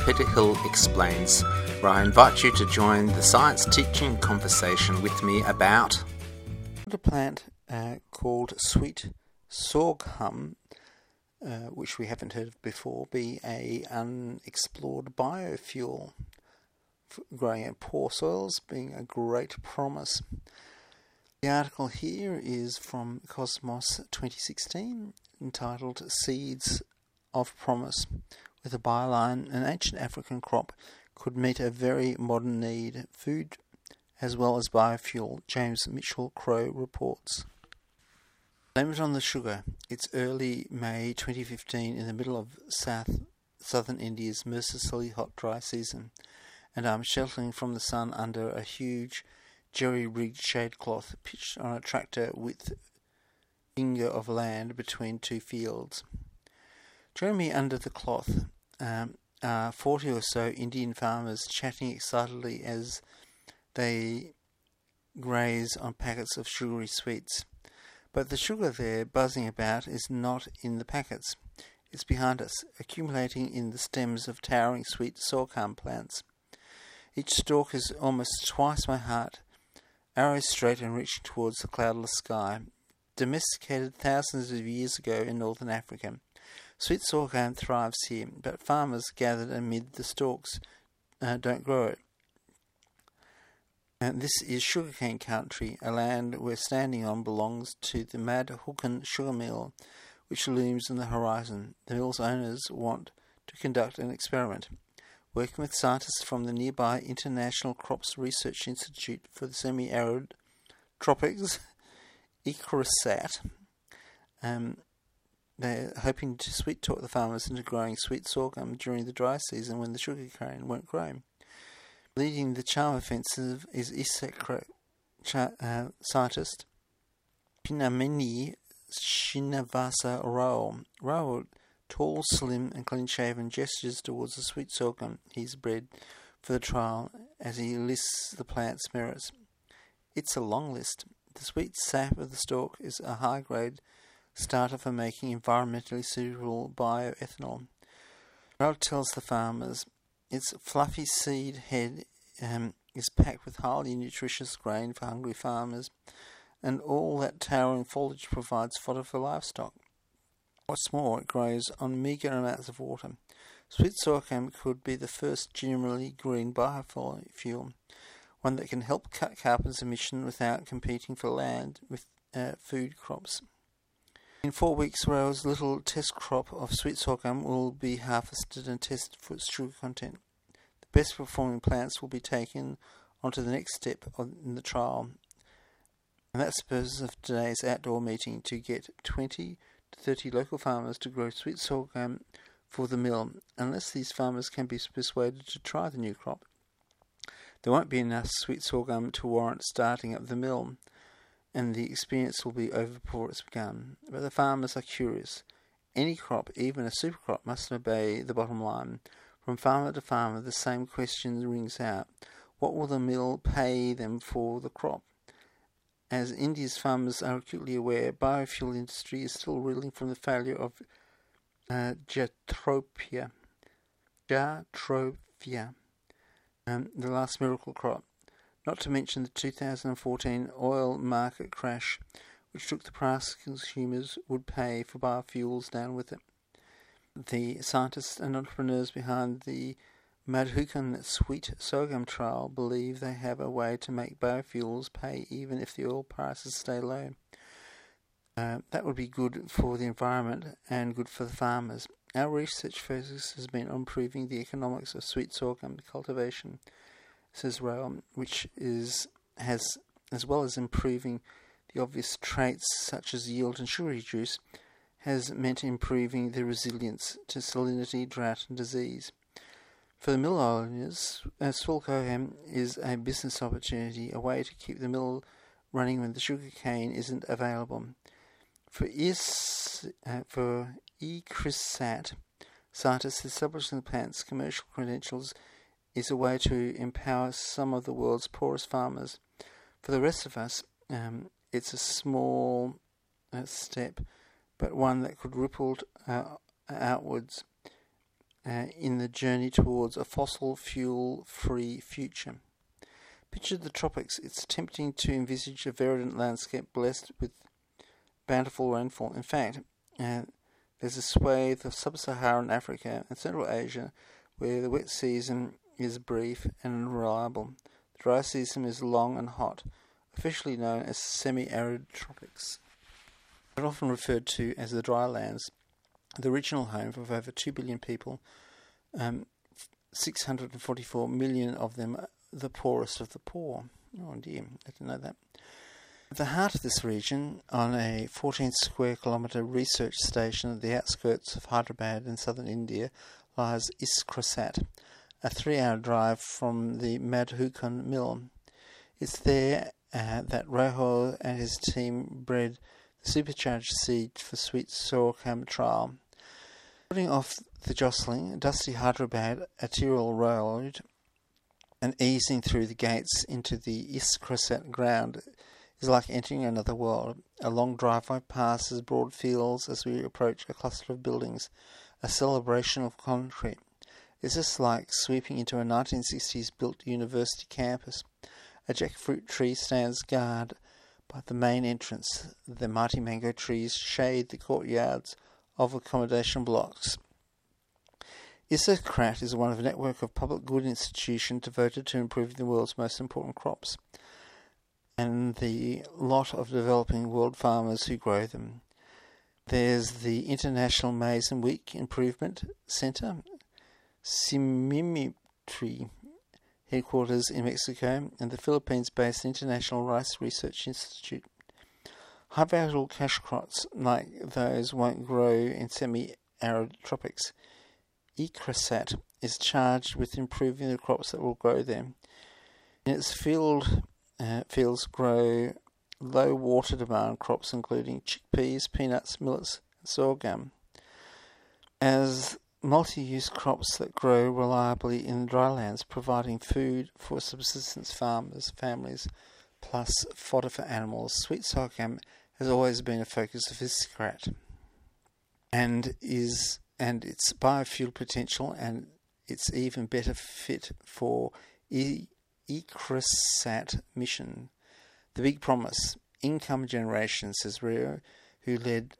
Peter Hill Explains, where I invite you to join the science teaching conversation with me about a plant called sweet sorghum, which we haven't heard of before, be a unexplored biofuel growing in poor soils, being a great promise. The article here is from Cosmos 2016, entitled Seeds of Promise. With a byline, an ancient African crop could meet a very modern need, food as well as biofuel, James Mitchell Crowe reports. Blame it on the sugar. It's early May 2015 in the middle of southern India's mercilessly hot dry season, and I'm sheltering from the sun under a huge jerry-rigged shade cloth pitched on a tractor with finger of land between two fields. Join me under the cloth are 40 or so Indian farmers chatting excitedly as they graze on packets of sugary sweets. But the sugar they're buzzing about is not in the packets. It's behind us, accumulating in the stems of towering sweet sorghum plants. Each stalk is almost twice my height, arrows straight and reaching towards the cloudless sky. Domesticated thousands of years ago in northern Africa, sweet sorghum thrives here, but farmers gathered amid the stalks don't grow it. This is sugarcane country, a land we're standing on belongs to the Madhukan sugar mill, which looms on the horizon. The mill's owners want to conduct an experiment. Working with scientists from the nearby International Crops Research Institute for the Semi-Arid Tropics, ICRISAT, they're hoping to sweet-talk the farmers into growing sweet sorghum during the dry season when the sugarcane won't grow. Leading the charm offensive is ICRISAT scientist Pinameni Srinivasa Rao. Rao, tall, slim and clean-shaven, gestures towards the sweet sorghum he's bred for the trial as he lists the plant's merits. It's a long list. The sweet sap of the stalk is a high-grade starter for making environmentally suitable bioethanol. Rao tells the farmers its fluffy seed head is packed with highly nutritious grain for hungry farmers, and all that towering foliage provides fodder for livestock. What's more, it grows on meagre amounts of water. Sweet sorghum could be the first genuinely green biofuel, one that can help cut carbon's emission without competing for land with food crops. In 4 weeks, Rao's little test crop of sweet sorghum will be harvested and tested for its sugar content. The best performing plants will be taken onto the next step in the trial, and that's the purpose of today's outdoor meeting, to get 20 to 30 local farmers to grow sweet sorghum for the mill. Unless these farmers can be persuaded to try the new crop, there won't be enough sweet sorghum to warrant starting up the mill, and the experience will be over before it's begun. But the farmers are curious. Any crop, even a super crop, must obey the bottom line. From farmer to farmer, the same question rings out. What will the mill pay them for the crop? As India's farmers are acutely aware, biofuel industry is still reeling from the failure of Jatropha, the last miracle crop. Not to mention the 2014 oil market crash, which took the price consumers would pay for biofuels down with it. The scientists and entrepreneurs behind the Madhukan sweet sorghum trial believe they have a way to make biofuels pay even if the oil prices stay low. That would be good for the environment and good for the farmers. Our research focus has been on improving the economics of sweet sorghum cultivation, says Rao, which has, as well as improving the obvious traits such as yield and sugary juice, has meant improving the resilience to salinity, drought and disease. For the mill owners, sorghum is a business opportunity, a way to keep the mill running when the sugar cane isn't available. For ICRISAT, scientists establishing the plant's commercial credentials is a way to empower some of the world's poorest farmers. For the rest of us, it's a small step, but one that could ripple outwards in the journey towards a fossil fuel-free future. Picture the tropics. It's tempting to envisage a verdant landscape blessed with bountiful rainfall. In fact, there's a swathe of sub-Saharan Africa and Central Asia where the wet season is brief and unreliable. The dry season is long and hot, officially known as semi-arid tropics. They're often referred to as the dry lands, the original home of over 2 billion people, 644 million of them the poorest of the poor. Oh dear, I didn't know that. At the heart of this region, on a 14 square kilometre research station at the outskirts of Hyderabad in southern India, lies Iskraset, a 3-hour drive from the Madhukun mill. It's there that Rahul and his team bred the supercharged seed for sweet sorghum trial. Putting off the jostling, dusty Hyderabad arterial road and easing through the gates into the Iskraset ground is like entering another world. A long driveway passes broad fields as we approach a cluster of buildings, a celebration of concrete. Is this like sweeping into a 1960s built university campus? A jackfruit tree stands guard by the main entrance. The mighty mango trees shade the courtyards of accommodation blocks. Isokrat is one of a network of public good institutions devoted to improving the world's most important crops and the lot of developing world farmers who grow them. There's the International Maize and Wheat Improvement Center, Simimipri, headquarters in Mexico, and the Philippines-based International Rice Research Institute. High-value cash crops like those won't grow in semi-arid tropics. Iskraset is charged with improving the crops that will grow there. In its fields grow low water demand crops including chickpeas, peanuts, millets, and sorghum. As multi-use crops that grow reliably in drylands, providing food for subsistence farmers, families, plus fodder for animals, sweet sorghum has always been a focus of Iskraset, and its biofuel potential, and it's even better fit for Iskraset mission. The big promise, income generation, says Rao, who led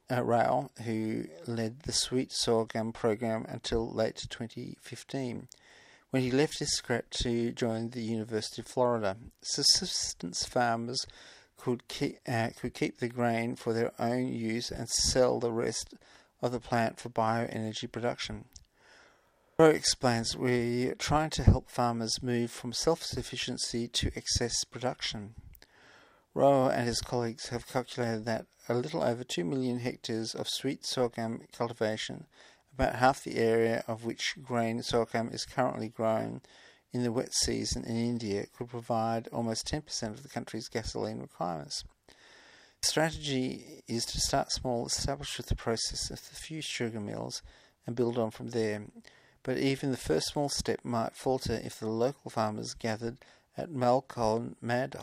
the sweet sorghum program until late 2015, when he left Iskraset to join the University of Florida. Subsistence farmers could keep the grain for their own use and sell the rest of the plant for bioenergy production. Rao explains, we're trying to help farmers move from self-sufficiency to excess production. Rao and his colleagues have calculated that a little over 2 million hectares of sweet sorghum cultivation, about half the area of which grain sorghum is currently grown in the wet season in India, could provide almost 10% of the country's gasoline requirements. The strategy is to start small, establish with the process of the few sugar mills, and build on from there. But even the first small step might falter if the local farmers gathered at Madhukun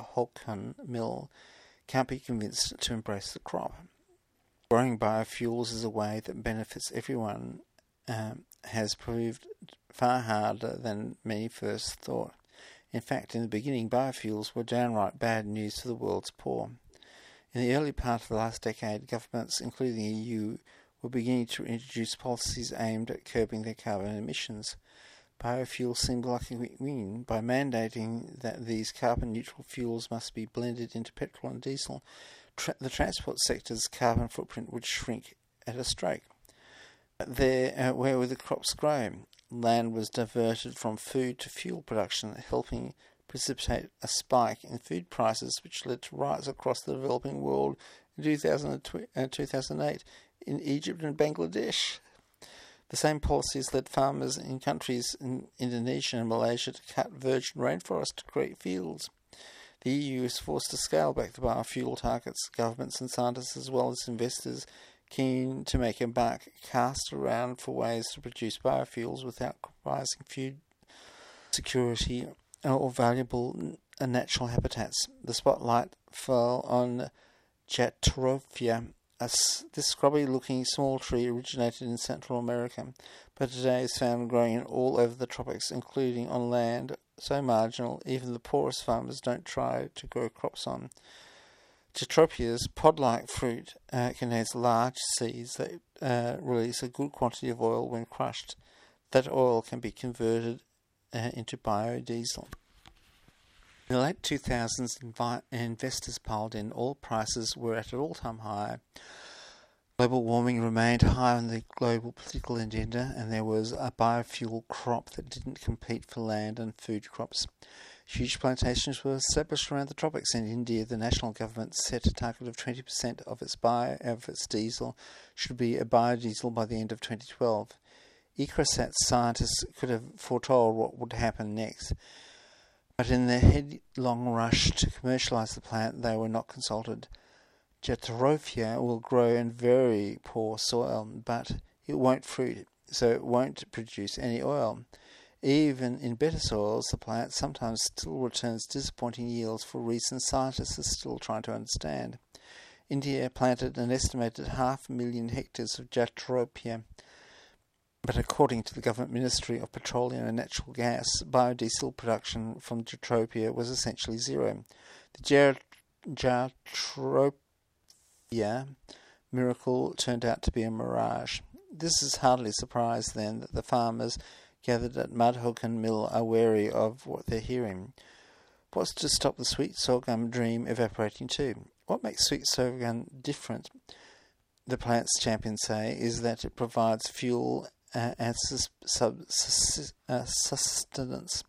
mill can't be convinced to embrace the crop. Growing biofuels is a way that benefits everyone has proved far harder than many first thought. In fact, in the beginning, biofuels were downright bad news for the world's poor. In the early part of the last decade, governments, including the EU, were beginning to introduce policies aimed at curbing their carbon emissions. Biofuels seemed like a win. By mandating that these carbon-neutral fuels must be blended into petrol and diesel, the transport sector's carbon footprint would shrink at a stroke. Where would the crops grow? Land was diverted from food to fuel production, helping precipitate a spike in food prices, which led to riots across the developing world in 2008 in Egypt and Bangladesh. The same policies led farmers in countries in Indonesia and Malaysia to cut virgin rainforest to create fields. The EU is forced to scale back the biofuel targets. Governments and scientists, as well as investors keen to make a buck, cast around for ways to produce biofuels without compromising food security or valuable natural habitats. The spotlight fell on Jatropha, This scrubby-looking small tree originated in Central America, but today is found growing all over the tropics, including on land so marginal even the poorest farmers don't try to grow crops on. Jatrophia's pod-like fruit contains large seeds that release a good quantity of oil when crushed. That oil can be converted into biodiesel. In the late 2000s, investors piled in. Oil prices were at an all-time high. Global warming remained high on the global political agenda, and there was a biofuel crop that didn't compete for land and food crops. Huge plantations were established around the tropics. In India, the national government set a target of 20% of its diesel should be a biodiesel by the end of 2012. Ecrasat scientists could have foretold what would happen next, but in their headlong rush to commercialise the plant, they were not consulted. Jatrophia will grow in very poor soil, but it won't fruit, so it won't produce any oil. Even in better soils, the plant sometimes still returns disappointing yields for reasons scientists are still trying to understand. India planted an estimated 500,000 hectares of Jatropia, but according to the Government Ministry of Petroleum and Natural Gas, biodiesel production from Jatropia was essentially zero. The Jatropia miracle turned out to be a mirage. This is hardly a surprise, then, that the farmers gathered at Madhukan Mill are wary of what they're hearing. What's to stop the sweet sorghum dream evaporating too? What makes sweet sorghum different, the plant's champions say, is that it provides fuel and sustenance.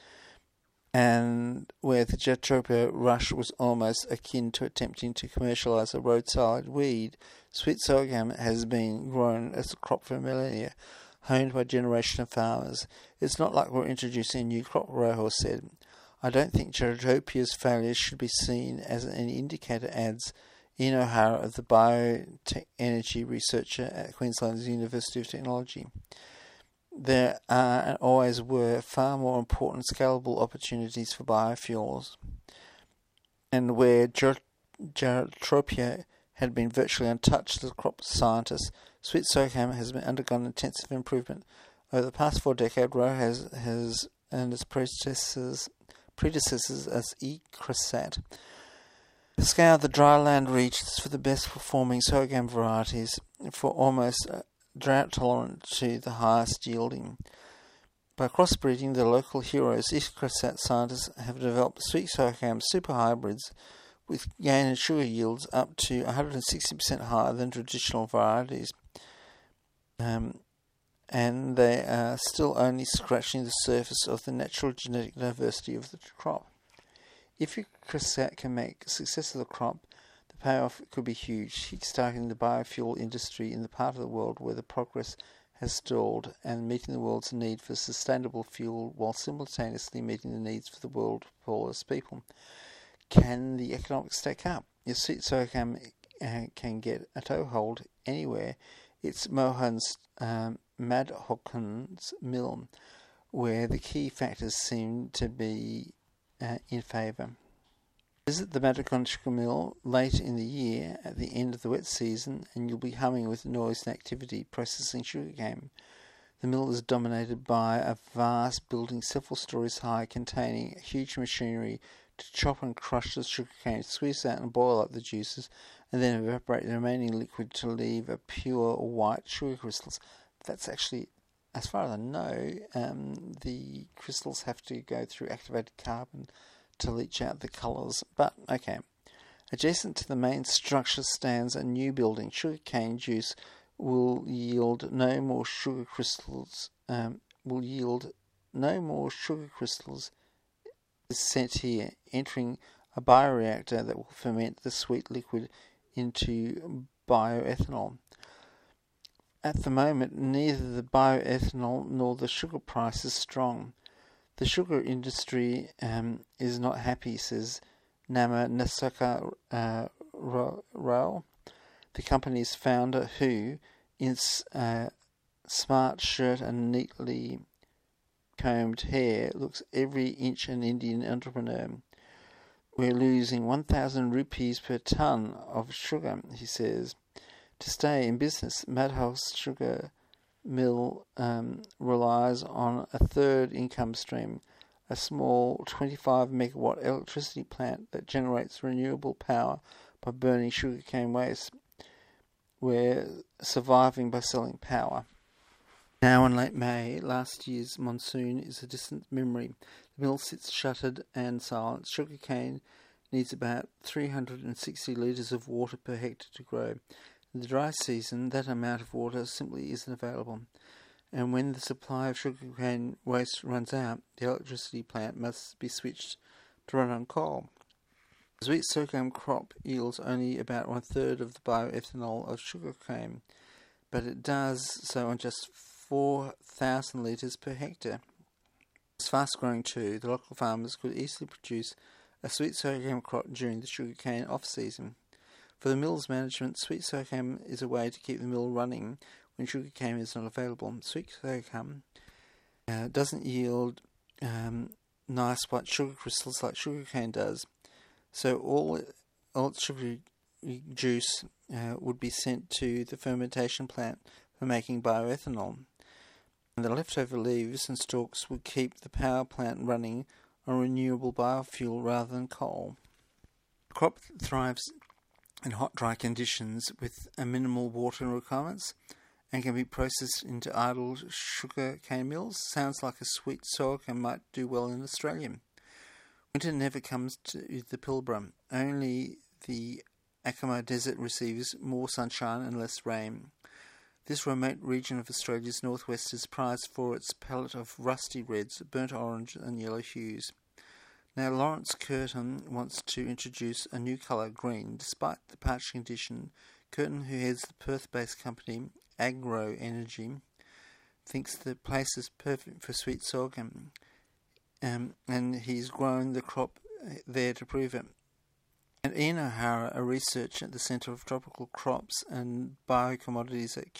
And where the Jatropia rush was almost akin to attempting to commercialise a roadside weed, sweet sorghum has been grown as a crop for millennia, honed by a generation of farmers. It's not like we're introducing a new crop, Rojo said. I don't think Jatropia's failure should be seen as an indicator, adds Ian O'Hara of the bioenergy researcher at Queensland's University of Technology. There are and always were far more important scalable opportunities for biofuels, and where Jatropia had been virtually untouched as a crop scientist, sweet sorghum has undergone intensive improvement. Over the past 4 decades, Rowe has and its predecessors as Ecrasat scoured the dryland regions for the best performing sorghum varieties for almost drought tolerant to the highest yielding. By crossbreeding the local heroes, Ecrasat scientists have developed sweet sorghum super hybrids with gain in sugar yields up to 160% higher than traditional varieties. And they are still only scratching the surface of the natural genetic diversity of the crop. If Ecrasat can make a success of the crop, the payoff could be huge, kickstarting the biofuel industry in the part of the world where the progress has stalled and meeting the world's need for sustainable fuel while simultaneously meeting the needs for the world's poorest people. Can the economics stack up? If sweet sorghum can get a toehold anywhere, it's Madhukan's mill, where the key factors seem to be in favour. Visit the Madhukan sugar mill late in the year at the end of the wet season and you'll be humming with noise and activity processing sugarcane. The mill is dominated by a vast building several stories high containing huge machinery to chop and crush the sugarcane, squeeze out and boil up the juices, and then evaporate the remaining liquid to leave a pure white sugar crystals. That's actually, as far as I know, the crystals have to go through activated carbon to leach out the colours. But, okay. Adjacent to the main structure stands a new building. Sugarcane juice will yield no more sugar crystals. Is sent here, entering a bioreactor that will ferment the sweet liquid into bioethanol. At the moment, neither the bioethanol nor the sugar price is strong. The sugar industry is not happy, says Nama Nasaka Rao, the company's founder, who, in smart shirt and neatly combed hair, looks every inch an Indian entrepreneur. We're losing 1,000 rupees per tonne of sugar, he says. To stay in business, Madhouse Sugar Mill relies on a third income stream, a small 25 megawatt electricity plant that generates renewable power by burning sugarcane waste. We're surviving by selling power. Now in late May, last year's monsoon is a distant memory. The mill sits shuttered and silent. Sugarcane needs about 360 litres of water per hectare to grow. In the dry season, that amount of water simply isn't available. And when the supply of sugarcane waste runs out, the electricity plant must be switched to run on coal. The sweet sorghum crop yields only about 1/3 of the bioethanol of sugarcane, but it does so on just 4,000 litres per hectare. It's fast growing too. The local farmers could easily produce a sweet sorghum crop during the sugarcane off-season. For the mill's management, sweet sorghum is a way to keep the mill running when sugarcane is not available. Sweet sorghum doesn't yield nice white sugar crystals like sugarcane does, so all its sugary juice would be sent to the fermentation plant for making bioethanol. And the leftover leaves and stalks would keep the power plant running on renewable biofuel rather than coal. The crop thrives in hot, dry conditions with a minimal water requirements and can be processed into idle sugar cane mills. Sounds like a sweet sorghum might do well in Australia. Winter never comes to the Pilbara. Only the Acoma Desert receives more sunshine and less rain. This remote region of Australia's northwest is prized for its palette of rusty reds, burnt orange and yellow hues. Now Lawrence Curtin wants to introduce a new colour, green. Despite the parched condition, Curtin, who heads the Perth-based company Agro Energy, thinks the place is perfect for sweet sorghum, and he's grown the crop there to prove it. And Ian O'Hara, a researcher at the Centre of Tropical Crops and Biocommodities at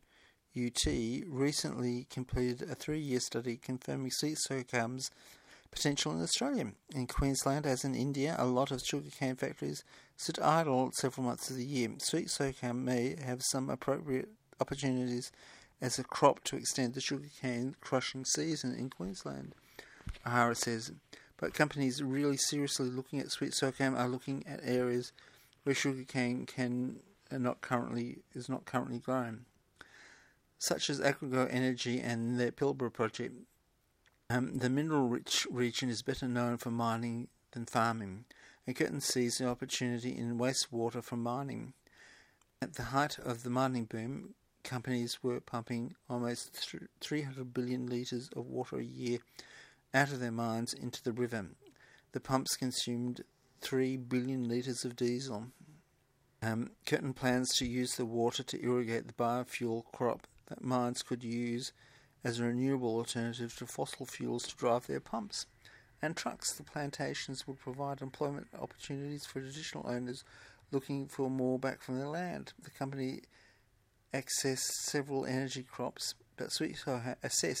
QUT, recently completed a 3-year study confirming sweet sorghum's potential in Australia. In Queensland, as in India, a lot of sugarcane factories sit idle several months of the year. Sweet sorghum may have some appropriate opportunities as a crop to extend the sugarcane crushing season in Queensland, O'Hara says. But companies really seriously looking at sweet sorghum are looking at areas where sugarcane is not currently grown, such as Agro Energy and their Pilbara project. The mineral-rich region is better known for mining than farming, and Curtin sees the opportunity in wastewater from mining. At the height of the mining boom, companies were pumping almost 300 billion litres of water a year out of their mines into the river. The pumps consumed 3 billion litres of diesel. Curtin plans to use the water to irrigate the biofuel crop that mines could use as a renewable alternative to fossil fuels to drive their pumps and trucks. The plantations will provide employment opportunities for traditional owners looking for more back from their land. The company accessed several energy crops, but sweet sorghum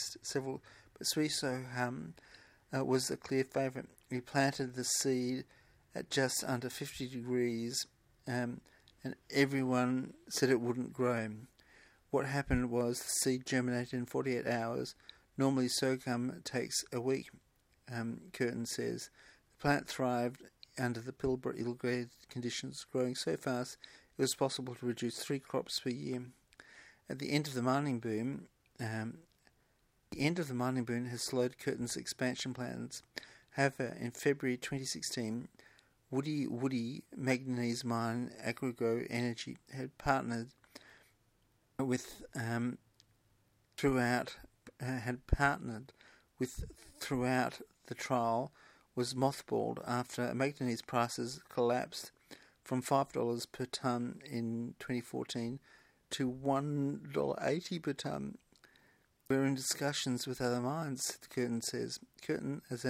was a clear favourite. We planted the seed at just under 50 degrees, and everyone said it wouldn't grow. What happened was the seed germinated in 48 hours. Normally sorghum takes a week, Curtin says. The plant thrived under the Pilbara irrigated conditions, growing so fast it was possible to produce 3 crops per year. At the end of the mining boom, has slowed Curtin's expansion plans. However, in February 2016, Woody Manganese Mine Agro Energy had partnered throughout the trial was mothballed after manganese prices collapsed from $5 per tonne in 2014 to $1.80 per tonne. We're in discussions with other mines, Curtin says. Curtin, a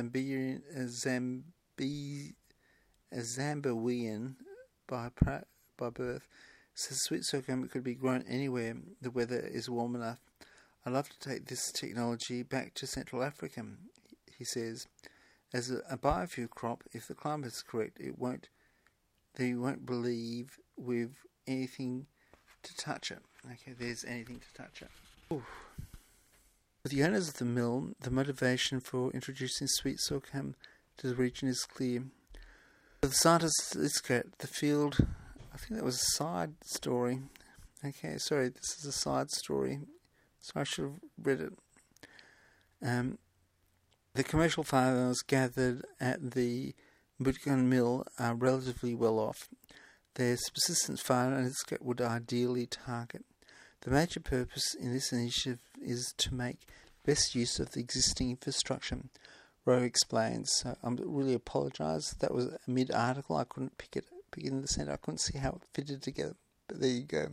Zambian by birth, says sweet sorghum could be grown anywhere the weather is warm enough. I'd love to take this technology back to Central Africa, he says. As a biofuel crop, if the climate is correct, they won't believe with anything to touch it. Okay, there's anything to touch it. Ooh. For the owners of the mill, the motivation for introducing sweet sorghum to the region is clear. For the scientists at ISCRAT, the field, I think that was a side story. Okay, sorry, this is a side story. So I should have read it. The commercial farmers gathered at the Mutkan mill are relatively well off. Their subsistence farm and ISCRAT would ideally target. The major purpose in this initiative is to make best use of the existing infrastructure, Rowe explains. So I really apologise. That was a mid-article. I couldn't pick it in the centre. I couldn't see how it fitted together. But there you go.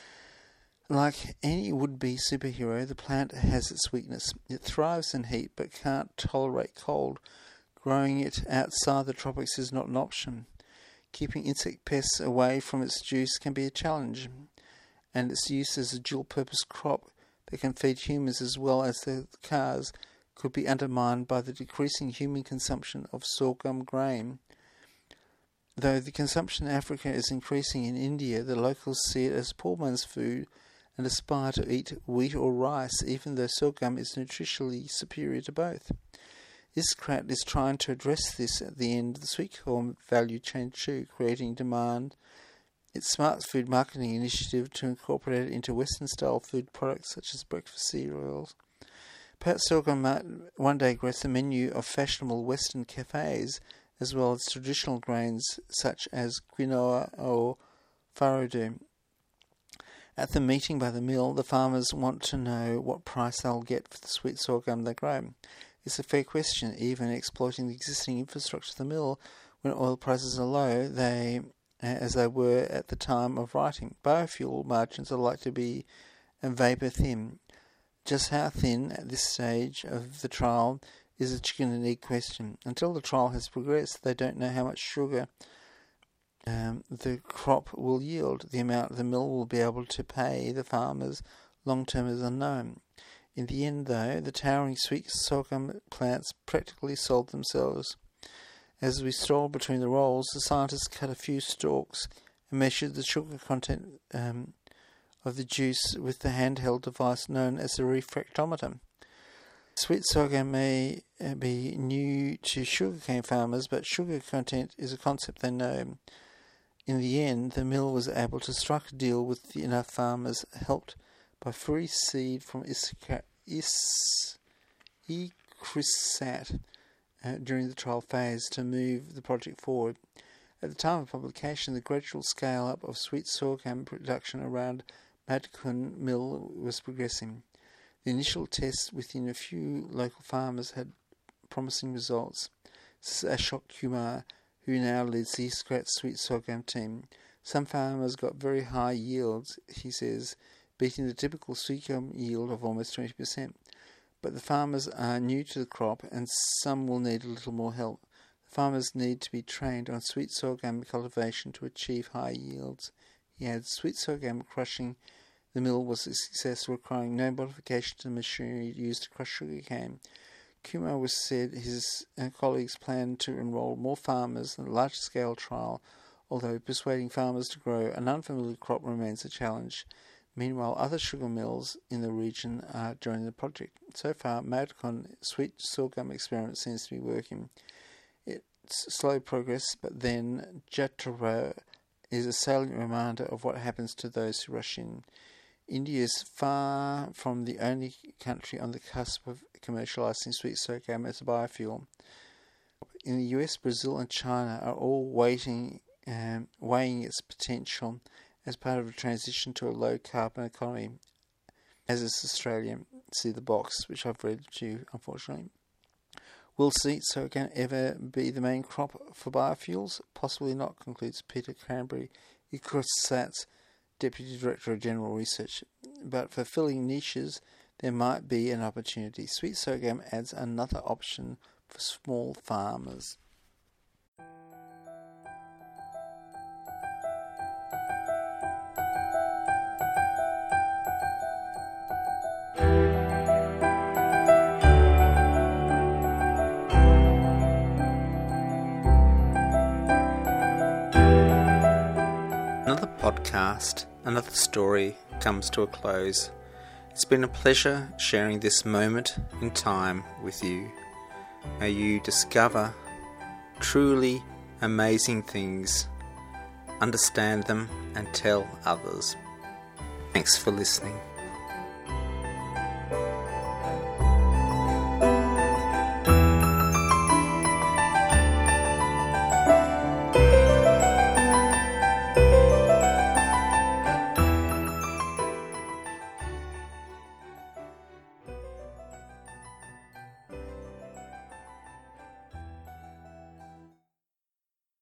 Like any would-be superhero, the plant has its weakness. It thrives in heat but can't tolerate cold. Growing it outside the tropics is not an option. Keeping insect pests away from its juice can be a challenge, and its use as a dual-purpose crop that can feed humans as well as the cars could be undermined by the decreasing human consumption of sorghum grain. Though the consumption in Africa is increasing in India, the locals see it as poor man's food and aspire to eat wheat or rice, even though sorghum is nutritionally superior to both. ISCRAT is trying to address this at the end of the sweet corn value chain too, creating demand. Its smart food marketing initiative to incorporate it into Western-style food products such as breakfast cereals. Perhaps sorghum might one day grace the menu of fashionable Western cafes, as well as traditional grains such as quinoa or farro. At the meeting by the mill, the farmers want to know what price they'll get for the sweet sorghum they grow. It's a fair question, even exploiting the existing infrastructure of the mill when oil prices are low, as they were at the time of writing. Biofuel margins are likely to be vapour thin. Just how thin at this stage of the trial is a chicken and egg question. Until the trial has progressed, they don't know how much sugar the crop will yield. The amount the mill will be able to pay the farmers long term is unknown. In the end, though, the towering sweet sorghum plants practically sold themselves. As we strolled between the rolls, the scientists cut a few stalks and measured the sugar content of the juice with the handheld device known as a refractometer. Sweet sorghum may be new to sugarcane farmers, but sugar content is a concept they know. In the end, the mill was able to strike a deal with enough farmers, helped by free seed from ICRISAT during the trial phase, to move the project forward. At the time of publication, the gradual scale-up of sweet sorghum production around Mutkan mill was progressing. The initial tests within a few local farmers had promising results. This is Ashok Kumar, who now leads the ISCRAT sweet sorghum team. Some farmers got very high yields, he says, beating the typical sorghum yield of almost 20%. But the farmers are new to the crop and some will need a little more help. The farmers need to be trained on sweet sorghum cultivation to achieve high yields. He adds, sweet sorghum crushing the mill was a success, requiring no modification to the machinery used to crush sugarcane. Kumar was said his colleagues plan to enrol more farmers in a large-scale trial, although persuading farmers to grow an unfamiliar crop remains a challenge. Meanwhile, other sugar mills in the region are joining the project. So far, Mutkan sweet sorghum experiment seems to be working. It's slow progress, but then Jatara is a salient reminder of what happens to those who rush in. India is far from the only country on the cusp of commercializing sweet sorghum as a biofuel. In the US, Brazil and China are all weighing its potential as part of a transition to a low-carbon economy, as is Australia. See the box, which I've read to you, unfortunately. Will sweet sorghum ever be the main crop for biofuels? Possibly not, concludes Peter Cranberry, ICRISAT's Deputy Director of General Research. But for filling niches, there might be an opportunity. Sweet sorghum adds another option for small farmers. another podcast, another story comes to a close. It's been a pleasure sharing this moment in time with you. May you discover truly amazing things, understand them, and tell others. Thanks for listening.